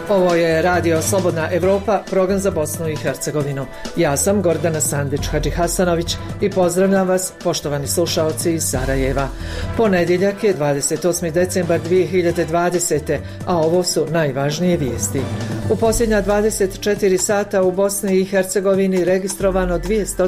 Ovo je Radio Slobodna Evropa, program za Bosnu i Hercegovinu. Ja sam Gordana Sandić-Hadžihasanović i pozdravljam vas, poštovani slušaoci iz Sarajeva. Ponedjeljak je 28. decembar 2020. a ovo su najvažnije vijesti. U posljednja 24 sata u Bosni i Hercegovini registrovano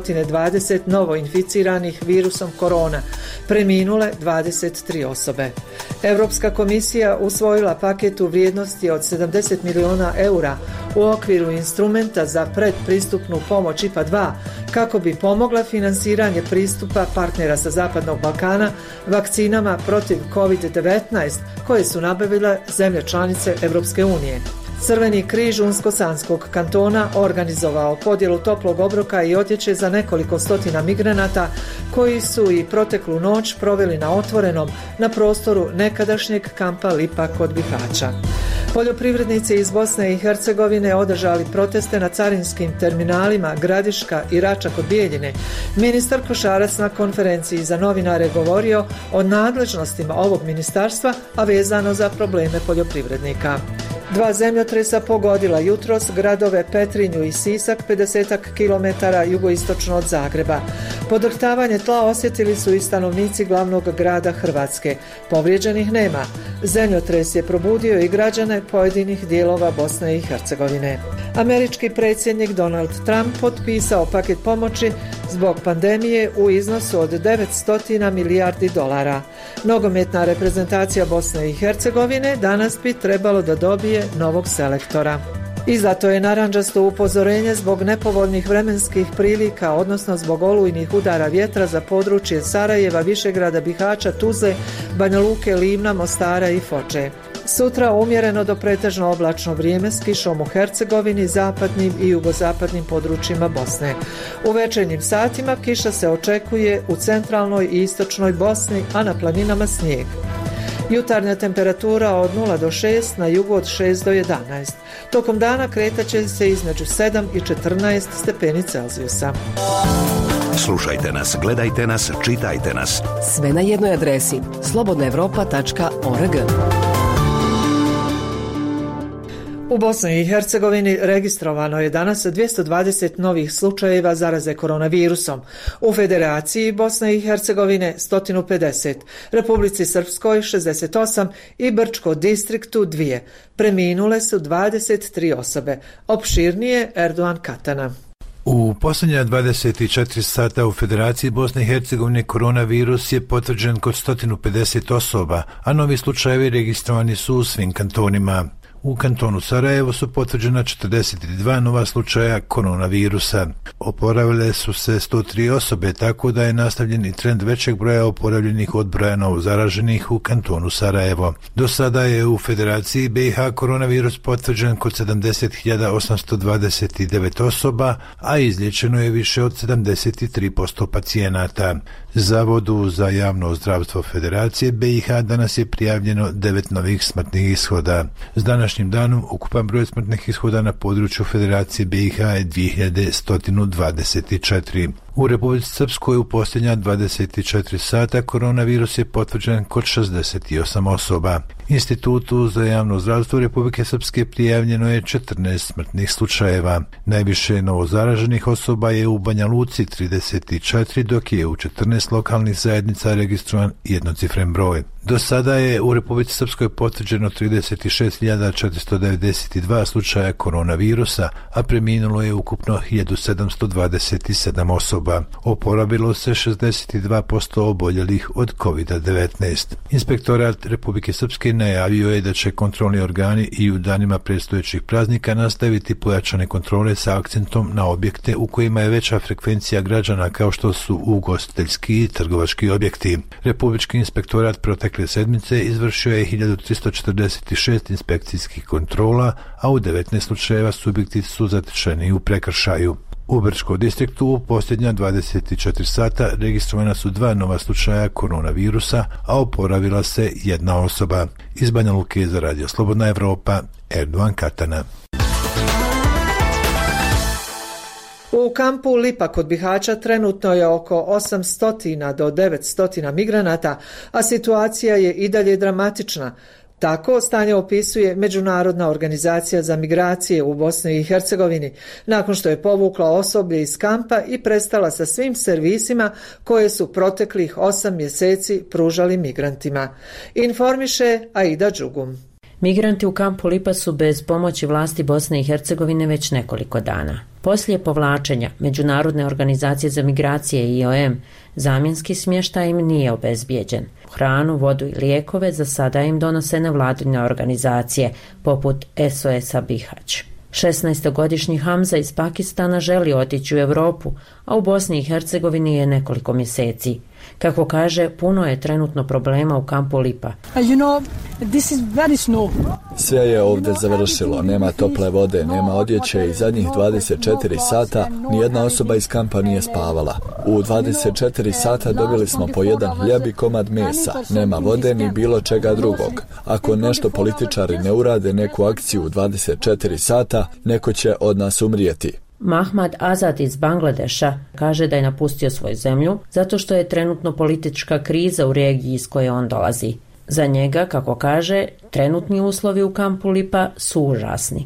220 novoinficiranih virusom korona, preminule 23 osobe. Europska komisija usvojila paket u vrijednosti od 70 milijuna eura u okviru instrumenta za predpristupnu pomoć IPA 2 kako bi pomogla finansiranje pristupa partnera sa Zapadnog Balkana vakcinama protiv COVID-19 koje su nabavile zemlje članice Europske unije. Crveni križ Unsko-Sanskog kantona organizovao podjelu toplog obroka i odjeće za nekoliko stotina migranata koji su i proteklu noć proveli na otvorenom na prostoru nekadašnjeg kampa Lipa kod Bihaća. Poljoprivrednici iz Bosne i Hercegovine održali proteste na carinskim terminalima Gradiška i Rača kod Bijeljine. Ministar Košarac na konferenciji za novinare govorio o nadležnostima ovog ministarstva, a vezano za probleme poljoprivrednika. 2 zemljotresa pogodila jutros gradove Petrinju i Sisak 50 km jugoistočno od Zagreba. Podrhtavanje tla osjetili su i stanovnici glavnog grada Hrvatske. Povrijeđenih nema. Zemljotres je probudio i građane pojedinih dijelova Bosne i Hercegovine. Američki predsjednik Donald Trump potpisao paket pomoći zbog pandemije u iznosu od 900 milijardi dolara. Nogometna reprezentacija Bosne i Hercegovine danas bi trebalo da dobije novog selektora. Izdato je narandžasto upozorenje zbog nepovoljnih vremenskih prilika, odnosno zbog olujnih udara vjetra za područje Sarajeva, Višegrada, Bihaća, Tuzle, Banja Luke, Livna, Mostara i Foče. Sutra umjereno do pretežno oblačno vrijeme s kišom u Hercegovini, zapadnim i jugozapadnim područjima Bosne. U večernjim satima kiša se očekuje u centralnoj i istočnoj Bosni, a na planinama snijeg. Jutarnja temperatura od 0 do 6, na jugu od 6 do 11. Tokom dana kretaće se između 7 i 14 stepeni Celzijusa. Slušajte nas, gledajte nas, čitajte nas. Sve na jednoj adresi slobodnaevropa.org. U Bosni i Hercegovini registrovano je danas 220 novih slučajeva zaraze koronavirusom. U Federaciji Bosne i Hercegovine 150, Republici Srpskoj 68 i Brčko distriktu 2. Preminule su 23 osobe. Opširnije Erdogan Katana. U posljednja 24 sata u Federaciji Bosne i Hercegovine koronavirus je potvrđen kod 150 osoba, a novi slučajevi registrovani su u svim kantonima. U kantonu Sarajevo su potvrđena 42 nova slučaja koronavirusa. Oporavile su se 103 osobe, tako da je nastavljen i trend većeg broja oporavljenih od broja novozaraženih u kantonu Sarajevo. Do sada je u Federaciji BiH koronavirus potvrđen kod 70.829 osoba, a izliječeno je više od 73% pacijenata. Zavodu za javno zdravstvo Federacije BiH danas je prijavljeno 9 novih smrtnih ishoda. S današnjim danom ukupan broj smrtnih ishoda na području Federacije BiH je 2124. U Republici Srpskoj u posljednja 24 sata koronavirus je potvrđen kod 68 osoba. Institutu za javno zdravstvo Republike Srpske prijavljeno je 14 smrtnih slučajeva. Najviše novozaraženih osoba je u Banja Luci 34, dok je u 14 lokalnih zajednica registrovan jednocifren broj. Do sada je u Republici Srpskoj potvrđeno 36.492 slučaja koronavirusa, a preminulo je ukupno 1727 osoba. Oporavilo se 62% oboljelih od COVID-19. Inspektorat Republike Srpske najavio je da će kontrolni organi i u danima predstojećih praznika nastaviti pojačane kontrole sa akcentom na objekte u kojima je veća frekvencija građana, kao što su ugostiteljski i trgovački objekti. Republički inspektorat protekle sedmice izvršio je 1346 inspekcijskih kontrola, a u 19 slučajeva subjekti su zatečeni u prekršaju. U Brčkom distriktu u posljednja 24 sata registrovana su 2 nova slučaja koronavirusa, a oporavila se 1 osoba. Iz Banja Luke za Radio Slobodna Evropa, Erdogan Katana. U kampu Lipa kod Bihaća trenutno je oko 800 do 900 migranata, a situacija je i dalje dramatična. Tako stanje opisuje Međunarodna organizacija za migracije u Bosni i Hercegovini, nakon što je povukla osoblje iz kampa i prestala sa svim servisima koje su proteklih 8 mjeseci pružali migrantima. Informiše Aida Đugum. Migranti u kampu Lipa su bez pomoći vlasti Bosne i Hercegovine već nekoliko dana. Poslije povlačenja Međunarodne organizacije za migracije IOM, zamjenski smještaj im nije obezbijeđen. Hranu, vodu i lijekove za sada im donose nevladine organizacije, poput SOS-a Bihać. 16-godišnji Hamza iz Pakistana želi otići u Europu, a u Bosni i Hercegovini je nekoliko mjeseci. Kako kaže, puno je trenutno problema u kampu Lipa. Sve je ovdje završilo, nema tople vode, nema odjeće i zadnjih 24 sata nijedna osoba iz kampa nije spavala. U 24 sata dobili smo po jedan hljeb i komad mesa, nema vode ni bilo čega drugog. Ako nešto političari ne urade neku akciju u 24 sata, neko će od nas umrijeti. Mahmad Azad iz Bangladeša kaže da je napustio svoju zemlju zato što je trenutno politička kriza u regiji iz koje on dolazi. Za njega, kako kaže, trenutni uslovi u kampu Lipa su užasni.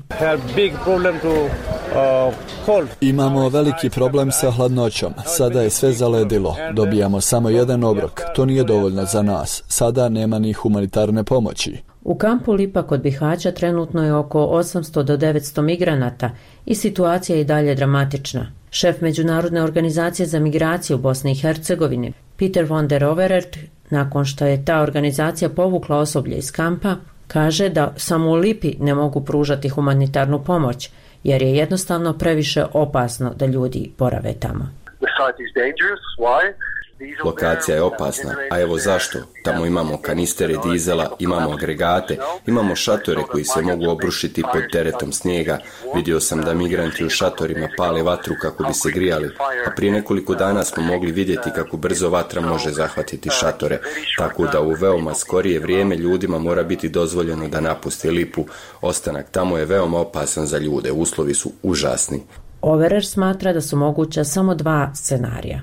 Imamo veliki problem sa hladnoćom. Sada je sve zaledilo. Dobijamo samo jedan obrok. To nije dovoljno za nas. Sada nema ni humanitarne pomoći. U kampu Lipa kod Bihaća trenutno je oko 800 do 900 migranata i situacija je i dalje dramatična. Šef Međunarodne organizacije za migracije u Bosni i Hercegovini, Peter von der Overert, nakon što je ta organizacija povukla osoblje iz kampa, kaže da samo u Lipi ne mogu pružati humanitarnu pomoć, jer je jednostavno previše opasno da ljudi borave tamo. Lokacija je opasna, a evo zašto. Tamo imamo kanistere dizela, imamo agregate, imamo šatore koji se mogu obrušiti pod teretom snijega. Vidio sam da migranti u šatorima pale vatru kako bi se grijali, a prije nekoliko dana smo mogli vidjeti kako brzo vatra može zahvatiti šatore, tako da u veoma skorije vrijeme ljudima mora biti dozvoljeno da napuste Lipu. Ostanak tamo je veoma opasan za ljude, uslovi su užasni. Overer smatra da su moguća samo dva scenarija.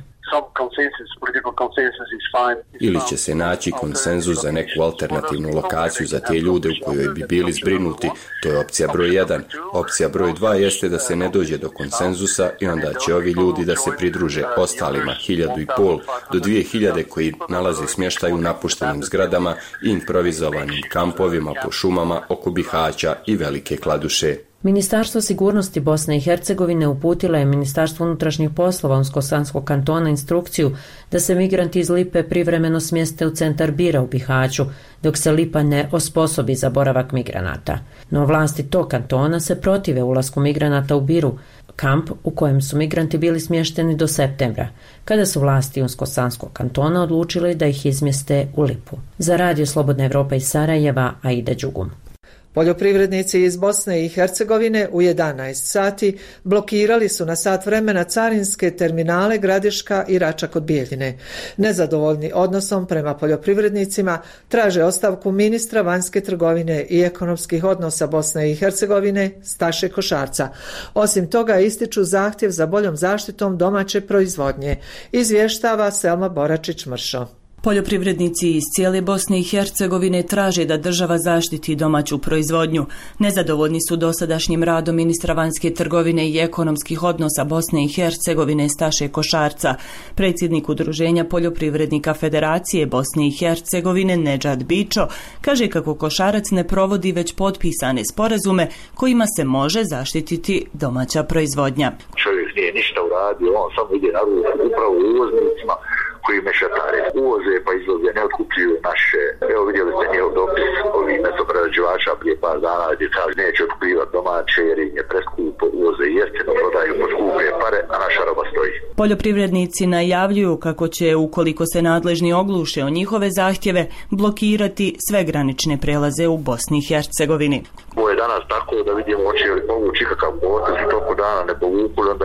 Ili će se naći konsenzus za neku alternativnu lokaciju za te ljude u kojoj bi bili zbrinuti, to je opcija broj 1. Opcija broj 2 jeste da se ne dođe do konsenzusa i onda će ovi ljudi da se pridruže ostalima 1.500 do 2.000 koji nalaze smještaj u napuštenim zgradama i improvizovanim kampovima po šumama oko Bihaća i Velike Kladuše. Ministarstvo sigurnosti Bosne i Hercegovine uputilo je Ministarstvo unutrašnjih poslova Unsko-Sanskog kantona instrukciju da se migranti iz Lipe privremeno smjeste u centar Bira u Bihaću, dok se Lipa ne osposobi za boravak migranata. No vlasti tog kantona se protive ulasku migranata u Biru, kamp u kojem su migranti bili smješteni do septembra, kada su vlasti Unsko-Sanskog kantona odlučili da ih izmjeste u Lipu. Za Radio Slobodna Evropa iz Sarajeva, Aida Đugum. Poljoprivrednici iz Bosne i Hercegovine u 11 sati blokirali su na sat vremena carinske terminale Gradiška i Rača kod Bijeljine. Nezadovoljni odnosom prema poljoprivrednicima traže ostavku ministra vanjske trgovine i ekonomskih odnosa Bosne i Hercegovine Staše Košarca. Osim toga ističu zahtjev za boljom zaštitom domaće proizvodnje, izvještava Selma Boračić-Mršo. Poljoprivrednici iz cijele Bosne i Hercegovine traže da država zaštiti domaću proizvodnju. Nezadovoljni su dosadašnjim radom ministra vanjske trgovine i ekonomskih odnosa Bosne i Hercegovine Staše Košarca. Predsjednik Udruženja poljoprivrednika Federacije Bosne i Hercegovine Nedžad Bičo kaže kako Košarac ne provodi već potpisane sporazume kojima se može zaštititi domaća proizvodnja. Čovjek nije ništa uradio, on samo ide na ruku upravo uvoznicima koji mešatare uvoze pa izvoze, ne otkupljuju naše. Evo vidjeli ste njihov dopis ovih mesoprerađivača prije par dana gdje kaže neće otkupljivati domaće jer im je preskupo, uvoze jeftino, prodaju po skupe pare, a naša roba stoji. Poljoprivrednici najavljuju kako će, ukoliko se nadležni ogluše o njihove zahtjeve, blokirati sve granične prelaze u Bosni i Hercegovini. Ovo je danas tako da vidimo hoće li povući ikakav potez i toliko dana ne povuku, onda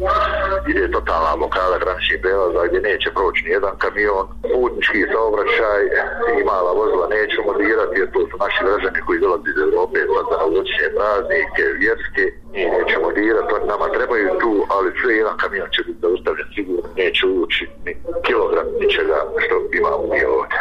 ide totalna blokada graničnih prelaza gdje neće proći nijedan kamion, putnički saobraćaj i mala vozila nećemo dirati jer to su naši građani koji dolaze iz Europe za novogodišnje praznike, vjerske, mi nećemo dirati, oni nama trebaju tu, ali sve jedan kamion će biti zaustavljen sigurno, neće ući ni kilogram ničega što imamo mi ovdje.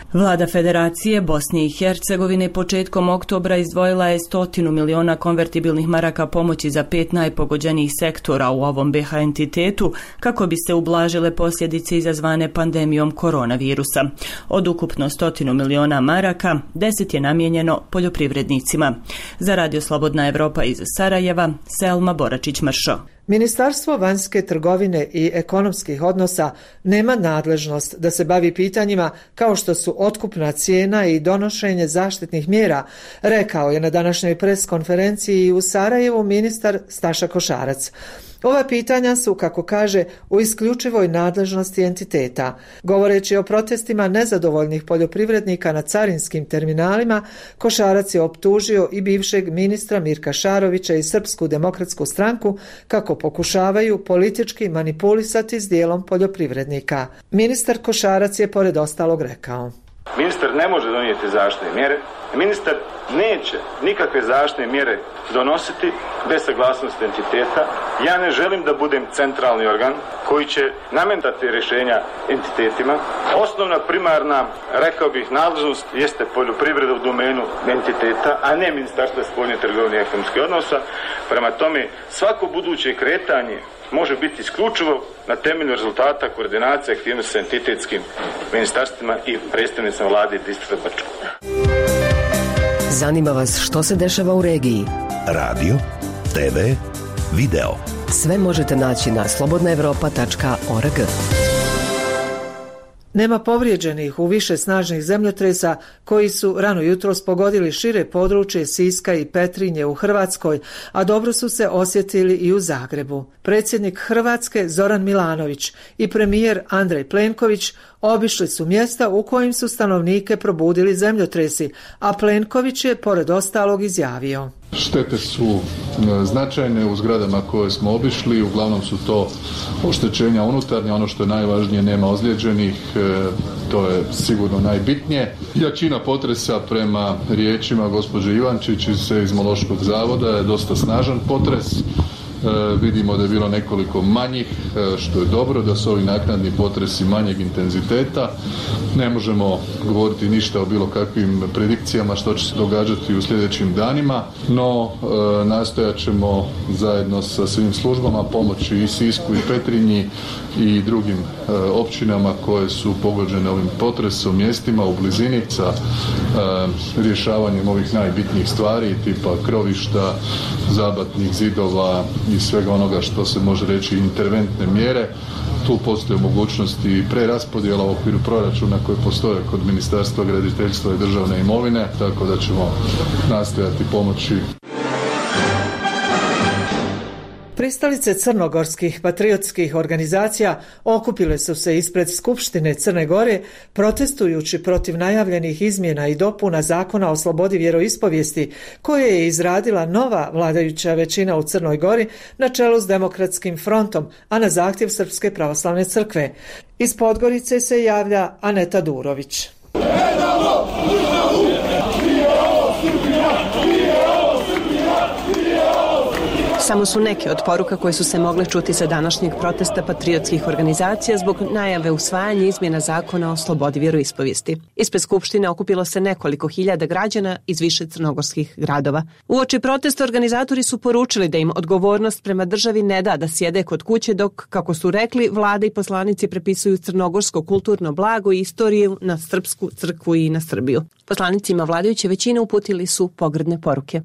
Vlada Federacije Bosne i Hercegovine početkom oktobra izdvojila je 100 miliona konvertibilnih maraka pomoći za 5 najpogođenijih sektora u ovom BiH entitetu kako bi se ublažile posljedice izazvane pandemijom koronavirusa. Od ukupno 100 miliona maraka, 10 je namijenjeno poljoprivrednicima. Za Radio Slobodna Evropa iz Sarajeva, Selma Boračić-Mršo. Ministarstvo vanjske trgovine i ekonomskih odnosa nema nadležnost da se bavi pitanjima kao što su otkupna cijena i donošenje zaštitnih mjera, rekao je na današnjoj preskonferenciji u Sarajevu ministar Staša Košarac. Ova pitanja su, kako kaže, u isključivoj nadležnosti entiteta. Govoreći o protestima nezadovoljnih poljoprivrednika na carinskim terminalima, Košarac je optužio i bivšeg ministra Mirka Šarovića i Srpsku demokratsku stranku kako pokušavaju politički manipulisati s dijelom poljoprivrednika. Ministar Košarac je pored ostalog rekao: Ministar ne može donijeti zaštitne mjere. Ministar neće nikakve zaštitne mjere donositi bez saglasnosti entiteta. Ja ne želim da budem centralni organ koji će nametati rješenja entitetima. Osnovna, primarna, rekao bih, nadležnost jeste poljoprivreda u domenu entiteta, a ne Ministarstva spoljne trgovine i ekonomskih odnosa. Prema tome, svako buduće kretanje može biti isključivo na temelju rezultata koordinacije aktivnosti sa entitetskim ministarstvima i predstavnicima vlade i distrikta Brčko. Zanima vas što se dešava u regiji? Radio, TV, video. Sve možete naći na slobodnaevropa.org. Nema povrijeđenih u više snažnih zemljotresa koji su rano jutros pogodili šire područje Siska i Petrinje u Hrvatskoj, a dobro su se osjetili i u Zagrebu. Predsjednik Hrvatske Zoran Milanović i premijer Andrej Plenković obišli su mjesta u kojim su stanovnike probudili zemljotresi, a Plenković je pored ostalog izjavio: Štete su značajne u zgradama koje smo obišli, uglavnom su to oštećenja unutarnje, ono što je najvažnije, nema ozlijeđenih, to je sigurno najbitnije. Jačina potresa prema riječima gospođe Ivančić iz Seizmološkog zavoda je dosta snažan potres. Vidimo da je bilo nekoliko manjih, što je dobro, da su ovi naknadni potresi manjeg intenziteta. Ne možemo govoriti ništa o bilo kakvim predikcijama što će se događati u sljedećim danima, no nastojat ćemo zajedno sa svim službama pomoći i Sisku i Petrinji i drugim općinama koje su pogođene ovim potresom, mjestima u blizini sa rješavanjem ovih najbitnijih stvari tipa krovišta, zabatnih zidova i svega onoga što se može reći interventne mjere. Tu postoje mogućnosti preraspodjela u okviru proračuna koje postoje kod Ministarstva graditeljstva i državne imovine, tako da ćemo nastojati pomoći. Pristalice crnogorskih patriotskih organizacija okupile su se ispred Skupštine Crne Gore protestujući protiv najavljenih izmjena i dopuna Zakona o slobodi vjeroispovijesti koje je izradila nova vladajuća većina u Crnoj Gori na čelu s Demokratskim frontom, a na zahtjev Srpske pravoslavne crkve. Iz Podgorice se javlja Aneta Durović. Samo su neke od poruka koje su se mogle čuti sa današnjeg protesta patriotskih organizacija zbog najave usvajanja izmjena Zakona o slobodi vjeroispovijesti. Ispred Skupštine okupilo se nekoliko hiljada građana iz više crnogorskih gradova. Uoči protesta organizatori su poručili da im odgovornost prema državi ne da da sjede kod kuće dok, kako su rekli, vlada i poslanici prepisuju crnogorsko kulturno blago i istoriju na Srpsku crkvu i na Srbiju. Poslanicima vladajuće većine uputili su pogrdne poruke.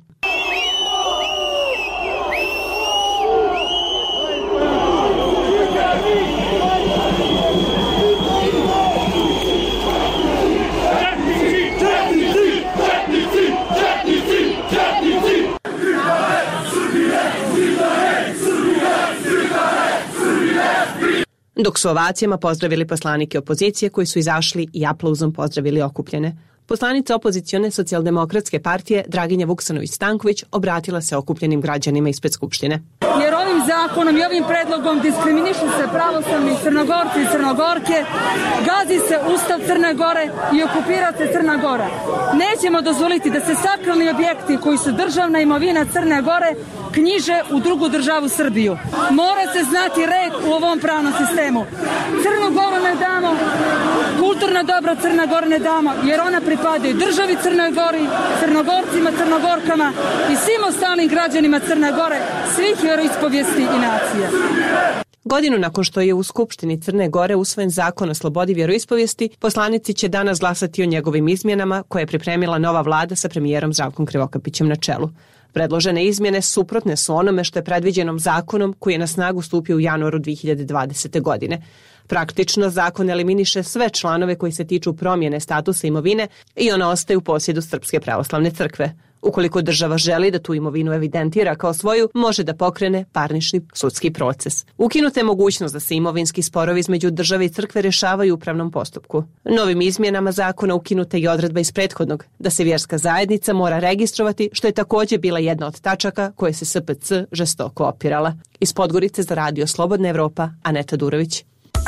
Dok su ovacijama pozdravili poslanike opozicije koji su izašli i aplauzom pozdravili okupljene. Poslanica opozicione socijaldemokratske partije Draginja Vuksanović-Stanković obratila se okupljenim građanima ispred Skupštine. Jer ovim zakonom i ovim predlogom diskriminišu se pravoslavni Crnogorci i Crnogorke, gazi se Ustav Crne Gore i okupira se Crna Gora. Nećemo dozvoliti da se sakralni objekti koji su državna imovina Crne Gore knjiže u drugu državu Srbiju. Mora se znati red u ovom pravnom sistemu. Crnu Goru ne damo, kulturna dobra Crna Gora ne damo, jer ona pripadaju državi Crnoj Gori, Crnogorcima, Crnogorkama i svim ostalim građanima Crne Gore, svih vjeroispovijesti i nacija. Godinu nakon što je u Skupštini Crne Gore usvojen zakon o slobodi vjeroispovijesti, poslanici će danas glasati o njegovim izmjenama koje je pripremila nova vlada sa premijerom Zdravkom Krivokapićem na čelu. Predložene izmjene suprotne su onome što je predviđenom zakonom koji je na snagu stupio u januaru 2020. godine. Praktično, zakon eliminiše sve članove koji se tiču promjene statusa imovine i ona ostaje u posjedu Srpske pravoslavne crkve. Ukoliko država želi da tu imovinu evidentira kao svoju, može da pokrene parnični sudski proces. Ukinuta je mogućnost da se imovinski sporovi između države i crkve rješavaju u upravnom postupku. Novim izmjenama zakona ukinuta je odredba iz prethodnog, da se vjerska zajednica mora registrovati, što je također bila jedna od tačaka koje se SPC žestoko opirala. Iz Podgorice za radio Slobodna Evropa, Aneta Durović.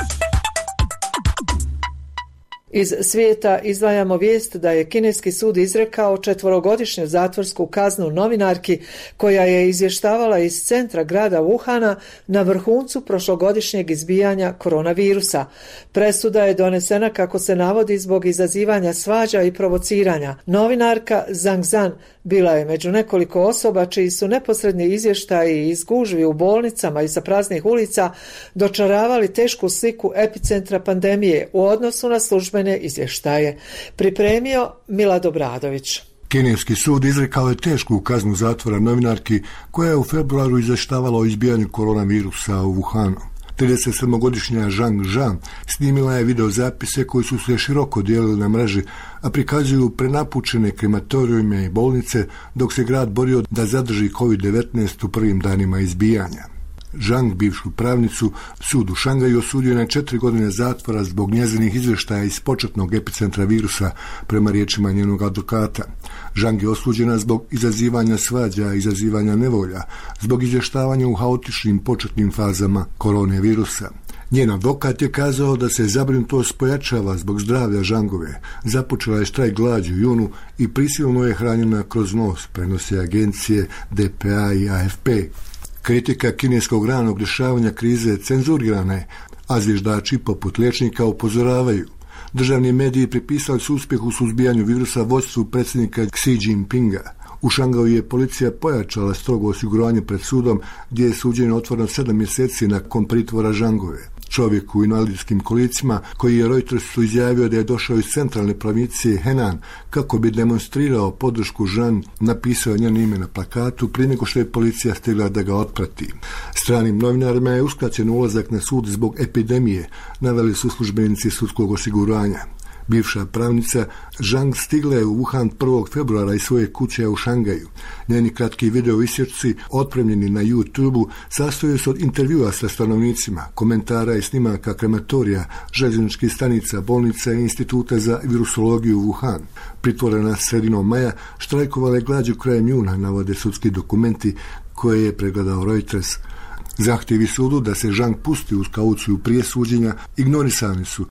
Iz svijeta izdvajamo vijest da je kineski sud izrekao 4-godišnju zatvorsku kaznu novinarki koja je izvještavala iz centra grada Wuhana na vrhuncu prošlogodišnjeg izbijanja koronavirusa. Presuda je donesena, kako se navodi, zbog izazivanja svađa i provociranja. Novinarka Zhang Zhan bila je među nekoliko osoba čiji su neposredni izvještaji iz gužvi u bolnicama i sa praznih ulica dočaravali tešku sliku epicentra pandemije u odnosu na službene izvještaje. Pripremio Milad Obradović. Kineski sud izrekao je tešku kaznu zatvora novinarki koja je u februaru izvještavala o izbijanju koronavirusa u Wuhanu. 37-godišnja Zhang Zhan snimila je videozapise koji su se široko dijelili na mreži, a prikazuju prenapučene krematorijume i bolnice dok se grad borio da zadrži COVID-19 u prvim danima izbijanja. Zhang, bivšu pravnicu, sud u Šangaju osudio na 4 godine zatvora zbog njezinih izvještaja iz početnog epicentra virusa, prema riječima njenog advokata. Zhang je osuđena zbog izazivanja svađa, izazivanja nevolja, zbog izvještavanja u haotičnim početnim fazama koronavirusa. Njen advokat je kazao da se zabrinutost pojačava zbog zdravlja Zhangove. Započela je štrajk glađu u junu i prisilno je hranjena kroz nos, prenose agencije DPA i AFP. Kritika kineskog ranog rješavanja krize cenzurirana je, a zviždači poput liječnika upozoravaju. Državni mediji pripisali su uspjeh u suzbijanju virusa vodstvu predsjednika Xi Jinpinga. U Šangaju je policija pojačala strogo osiguranje pred sudom, gdje je suđenje otvoreno 7 mjeseci nakon pritvora Zhangove. Čovjek u invalidskim kolicima, koji je Reutersu izjavio da je došao iz centralne provincije Henan kako bi demonstrirao podršku Zhan, napisao je njeno ime na plakatu prije nego što je policija stigla da ga otprati. Stranim novinarima je uskraćen ulazak na sud zbog epidemije, naveli su službenici sudskog osiguranja. Bivša pravnica Zhang stigla je u Wuhan 1. februara iz svoje kuće u Šangaju. Njeni kratki video isječci, otpremljeni na YouTube-u, sastoje se od intervjua sa stanovnicima, komentara i snimaka krematorija, željezničkih stanica, bolnica i instituta za virusologiju u Wuhan. Pritvorena sredinom maja, štrajkovala je glađu krajem juna, navode sudski dokumenti koje je pregledao Reuters. Zahtjevi sudu da se Zhang pusti uz kauciju prije suđenja ignorisani su.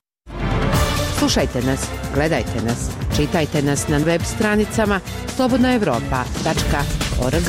Slušajte nas, gledajte nas, čitajte nas na web stranicama slobodnaevropa.org.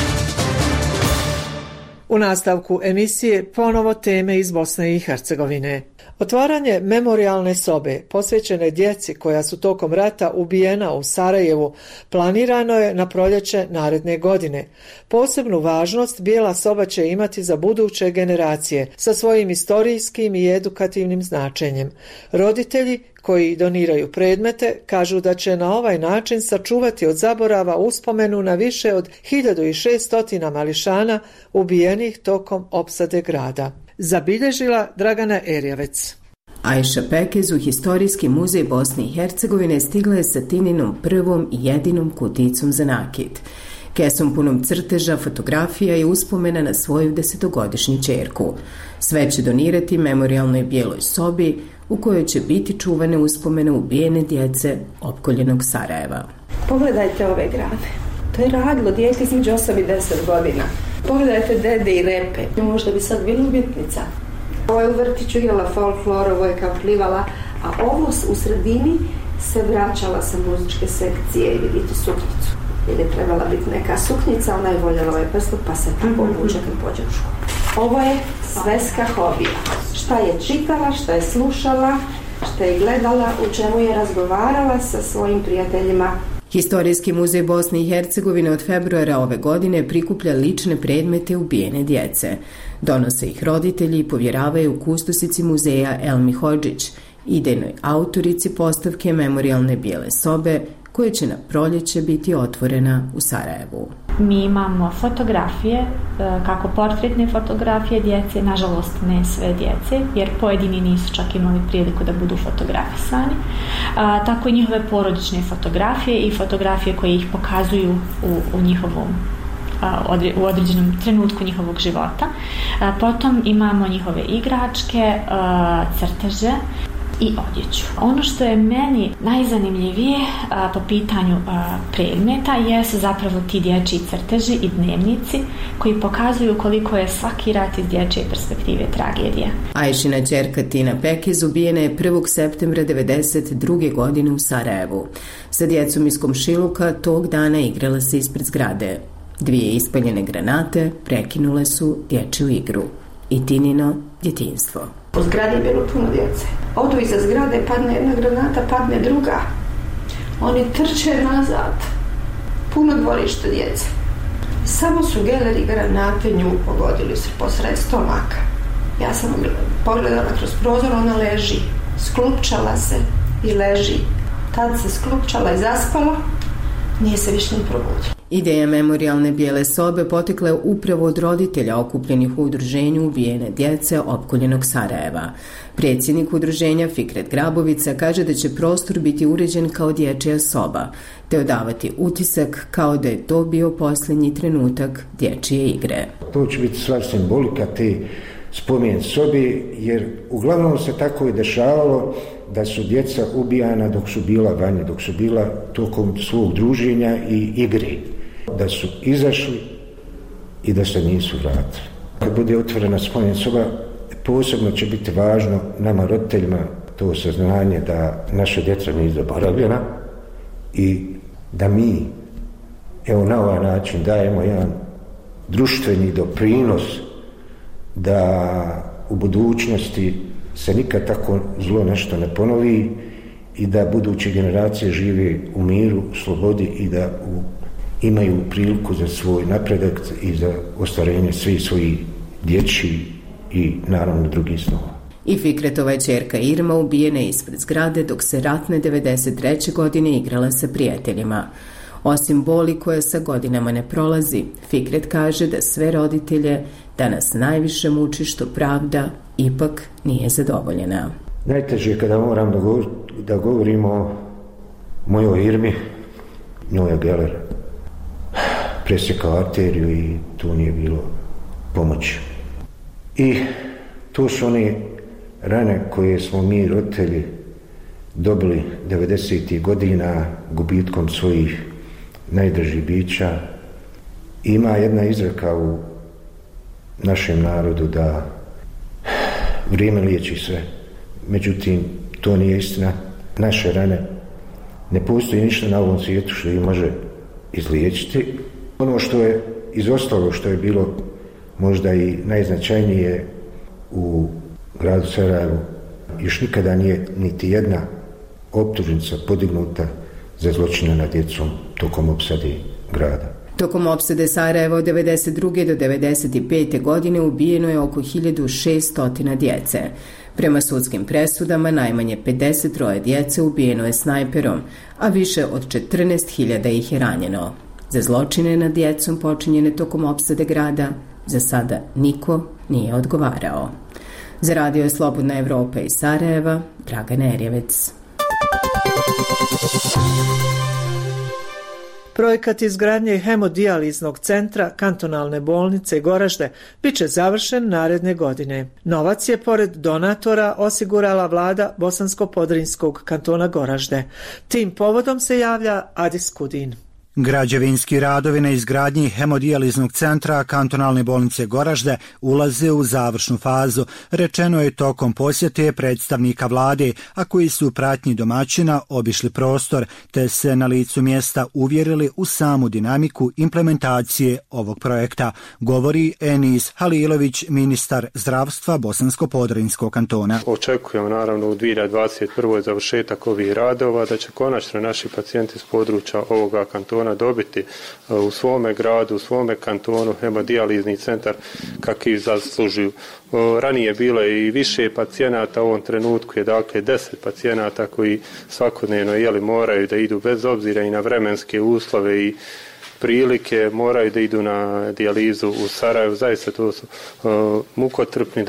U nastavku emisije ponovo teme iz Bosne i Hercegovine. Otvaranje memorijalne sobe posvećene djeci koja su tokom rata ubijena u Sarajevu planirano je na proljeće naredne godine. Posebnu važnost bijela soba će imati za buduće generacije sa svojim istorijskim i edukativnim značenjem. Roditelji koji doniraju predmete kažu da će na ovaj način sačuvati od zaborava uspomenu na više od 1600 mališana ubijenih tokom opsade grada. Zabilježila Dragana Erjavec. Ajša Pekez u Historijski muzej Bosne i Hercegovine stigla je sa Tininom prvom i jedinom kuticom za nakit. Kesom punom crteža, fotografija i uspomena na svoju 10-godišnju ćerku. Sve će donirati memorijalnoj bijeloj sobi u kojoj će biti čuvane uspomene ubijene djece opkoljenog Sarajeva. Pogledajte ove grade. To je radilo dijete između 8 i 10 godina. Pogledajte dede i repe. Možda bi sad bila umjetnica. Ovo je u vrtiću igrala folklor, ovo je kao plivala, a ovo u sredini se vraćala sa muzičke sekcije i vidite suknjicu. Jer je trebala biti neka suknjica, ona je voljela ovaj prstup, pa se tako obuče kad pođe u školu. Ovo je sveska hobija. Šta je čitala, šta je slušala, šta je gledala, u čemu je razgovarala sa svojim prijateljima. Historijski muzej Bosne i Hercegovine od februara ove godine prikuplja lične predmete ubijene djece. Donose ih roditelji i povjeravaju kustossici muzeja Elmi Hodžić, idejnoj autorici postavke memorijalne bijele sobe, koja će na proljeće biti otvorena u Sarajevu. Mi imamo fotografije, kako portretne fotografije djece, nažalost ne sve djece, jer pojedini nisu čak imali priliku da budu fotografisani, tako i njihove porodične fotografije i fotografije koje ih pokazuju u njihovom u određenom trenutku njihovog života. Potom imamo njihove igračke, crteže i odjeću. Ono što je meni najzanimljivije po pitanju predmeta jesu zapravo ti dječji crteži i dnevnici koji pokazuju koliko je svaki rat iz dječje perspektive tragedija. Ajšina ćerka Tina Pekez ubijena je 1. septembra 1992. godine u Sarajevu. Sa djecom iz komšiluka tog dana igrala se ispred zgrade. 2 ispaljene granate prekinule su dječju igru i Tinino djetinjstvo. U zgradi je bilo puno djece. Odu iza zgrade, padne jedna granata, padne druga. Oni trče nazad. Puno dvorište djece. Samo su geleri granate nju pogodili se posred stomaka. Ja sam pogledala kroz prozor, ona leži. Sklupčala se i leži. Tad se sklupčala i zaspala. Nije se više ni probudila. Ideja memorijalne bijele sobe potekla je upravo od roditelja okupljenih u udruženju ubijene djece opkoljenog Sarajeva. Predsjednik udruženja Fikret Grabovica kaže da će prostor biti uređen kao dječja soba, te odavati utisak kao da je to bio posljednji trenutak dječje igre. To će biti sva simbolika te spomen sobi, jer uglavnom se tako i dešavalo da su djeca ubijana dok su bila vanje, dok su bila tokom svog druženja i igre. Da su izašli i da se nisu vratili. Kad bude otvorena spomen soba, posebno će biti važno nama roditeljima to saznanje da naša djeca nisu zaboravljena i da mi na ovaj način dajemo jedan društveni doprinos da u budućnosti se nikad tako zlo nešto ne ponovi i da buduće generacije žive u miru, slobodi i da imaju priliku za svoj napredak i za ostvarenje svih svojih dječjih i naravno drugih snova. I Fikretova je ćerka Irma ubijena ispred zgrade dok se ratne 1993. godine igrala sa prijateljima. Osim boli koja sa godinama ne prolazi, Fikret kaže da sve roditelje danas najviše muči što pravda ipak nije zadovoljena. Najteže je kada moram da govorimo o mojoj Irmi, njoj je geler presjekao arteriju i tu nije bilo pomoći. I to su one rane koje smo mi roditelji dobili 90. godina gubitkom svojih najdražih bića. Ima jedna izreka u našem narodu da vrijeme liječi sve. Međutim, to nije istina. Naše rane, ne postoji ništa na ovom svijetu što ih može izliječiti. Ono što je izostalo, što je bilo možda i najznačajnije u gradu Sarajevu, još nikada nije niti jedna optužnica podignuta za zločine nad djecom tokom opsade grada. Tokom opsade Sarajeva od 1992. do 1995. godine ubijeno je oko 1600 djece. Prema sudskim presudama najmanje 53 djece ubijeno je snajperom, a više od 14.000 ih je ranjeno. Za zločine nad djecom počinjene tokom opsade grada za sada niko nije odgovarao. Za Radio Slobodna Evropa iz Sarajeva, Dragana Erjevec. Projekat izgradnje hemodijaliznog centra kantonalne bolnice Goražde bit će završen naredne godine. Novac je pored donatora osigurala vlada Bosansko-Podrinjskog kantona Goražde. Tim povodom se javlja Adis Kudin. Građevinski radovi na izgradnji hemodijaliznog centra kantonalne bolnice Goražde ulaze u završnu fazu, rečeno je tokom posjete predstavnika vlade, a koji su u pratnji domaćina obišli prostor, te se na licu mjesta uvjerili u samu dinamiku implementacije ovog projekta, govori Enis Halilović, ministar zdravstva Bosansko-Podrinjskog kantona. Očekujemo naravno u 2021. završetak ovih radova, da će konačno naši pacijenti s područja ovoga kantona dobiti u svome gradu, u svome kantonu hemodijalizni centar kakvi zaslužuju. Ranije bilo je i više pacijenata, u ovom trenutku je dakle 10 pacijenata koji svakodnevno moraju da idu bez obzira i na vremenske uslove i prilike, moraju da idu na dijalizu u Sarajevu. Zaista to su mukotrpni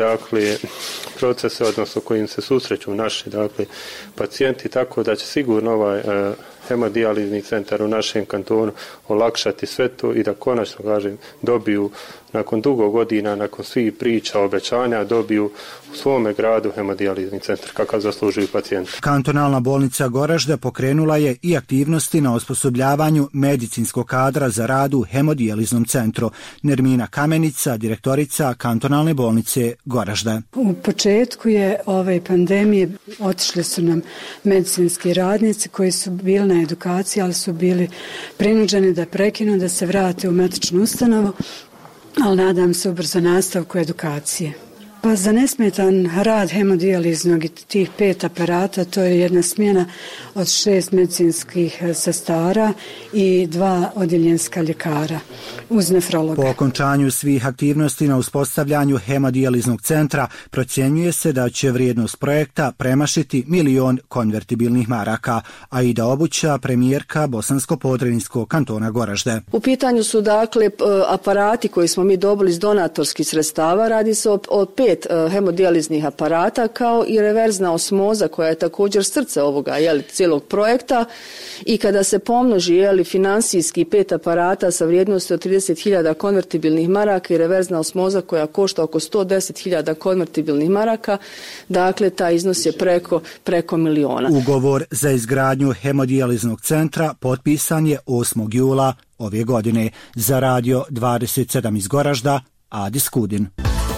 procese, odnosno kojim se susreću naši pacijenti, tako da će sigurno ovaj hemodijalizni centar u našem kantonu olakšati sve to i da konačno, dobiju nakon dugo godina, nakon svih priča, obećanja, dobiju u svome gradu hemodijalizni centar kakav zaslužuju pacijenti. Kantonalna bolnica Goražde pokrenula je i aktivnosti na osposobljavanju medicinskog kadra za rad u hemodijaliznom centru. Nermina Kamenica, direktorica kantonalne bolnice Goražde. U početku je ove pandemije otišli su nam medicinski radnici koji su bili na edukaciji, ali su bili prinuđeni da prekinu, da se vrate u matičnu ustanovu, ali nadam se ubrzo nastavku edukacije. Pa za nesmetan rad hemodijaliznog i tih 5 aparata, to je jedna smjena od 6 medicinskih sestara i 2 odjeljenska ljekara uz nefrologa. Po okončanju svih aktivnosti na uspostavljanju hemodijaliznog centra procjenjuje se da će vrijednost projekta premašiti 1 milion konvertibilnih maraka, a i da obuća premijerka Bosansko-Podrinjskog kantona Goražde. U pitanju su aparati koji smo mi dobili iz donatorskih sredstava, radi se o 5 hemodijaliznih aparata kao i reverzna osmoza koja je također srce ovoga cijelog projekta i kada se pomnoži financijski 5 aparata sa vrijednosti od 30.000 konvertibilnih maraka i reverzna osmoza koja košta oko 110.000 konvertibilnih maraka, dakle taj iznos je preko miliona. Ugovor za izgradnju hemodijaliznog centra potpisan je 8. jula ove godine. Za Radio 27 iz Goražda, Adis Kudin.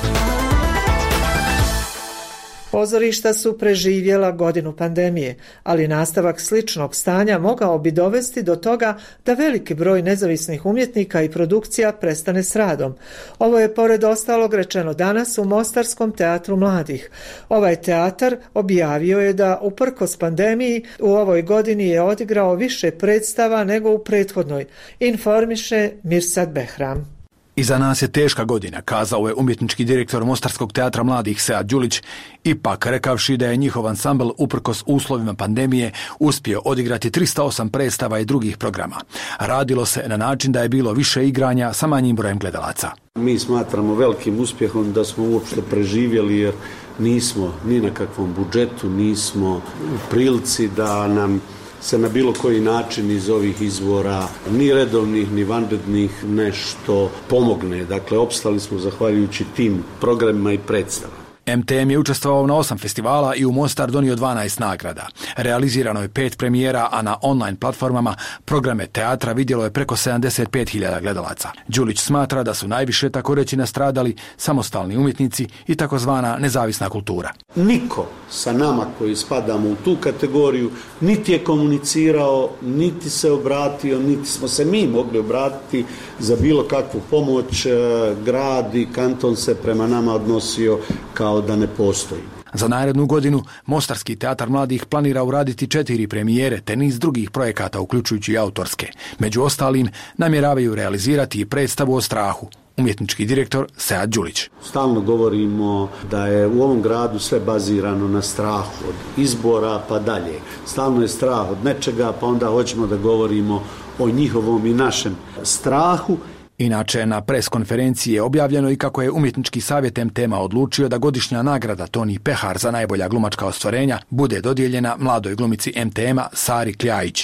Pozorišta su preživjela godinu pandemije, ali nastavak sličnog stanja mogao bi dovesti do toga da veliki broj nezavisnih umjetnika i produkcija prestane s radom. Ovo je pored ostalog rečeno danas u Mostarskom teatru mladih. Ovaj teatar objavio je da uprkos pandemiji u ovoj godini je odigrao više predstava nego u prethodnoj, informiše Mirsad Behram. Iza nas je teška godina, kazao je umjetnički direktor Mostarskog teatra mladih Sead Đulić, ipak rekavši da je njihov ansambl uprkos uslovima pandemije uspio odigrati 308 predstava i drugih programa. Radilo se na način da je bilo više igranja sa manjim brojem gledalaca. Mi smatramo velikim uspjehom da smo uopšte preživjeli jer nismo ni na kakvom budžetu, nismo u prilici da nam se na bilo koji način iz ovih izvora, ni redovnih, ni vanrednih, nešto pomogne. Dakle, opstali smo zahvaljujući tim programima i predstavama. MTM je učestvovao na 8 festivala i u Mostar donio 12 nagrada. Realizirano je 5 premijera, a na online platformama programe teatra vidjelo je preko 75.000 gledalaca. Đulić smatra da su najviše tako reći nastradali samostalni umjetnici i takozvana nezavisna kultura. Niko sa nama koji spadamo u tu kategoriju niti je komunicirao, niti se obratio, niti smo se mi mogli obratiti za bilo kakvu pomoć. Grad i kanton se prema nama odnosio kao da ne postoji. Za narednu godinu Mostarski teatar mladih planira uraditi 4 premijere te niz drugih projekata uključujući i autorske. Među ostalim namjeravaju realizirati i predstavu o strahu. Umjetnički direktor Sead Đulić. Stalno govorimo da je u ovom gradu sve bazirano na strahu od izbora pa dalje. Stalno je strah od nečega pa onda hoćemo da govorimo o njihovom i našem strahu. Inače, na pres konferenciji je objavljeno i kako je umjetnički savjet MTM-a odlučio da godišnja nagrada Toni Pehar za najbolja glumačka ostvarenja bude dodijeljena mladoj glumici MTM-a Sari Kljajić.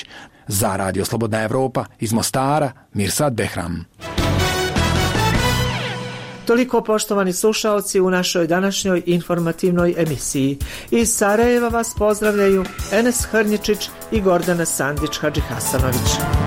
Za Radio Slobodna Evropa iz Mostara, Mirsad Behram. Toliko, poštovani slušaoci, u našoj današnjoj informativnoj emisiji. Iz Sarajeva vas pozdravljaju Enes Hrnječić i Gordana Sandić Hadžihasanović.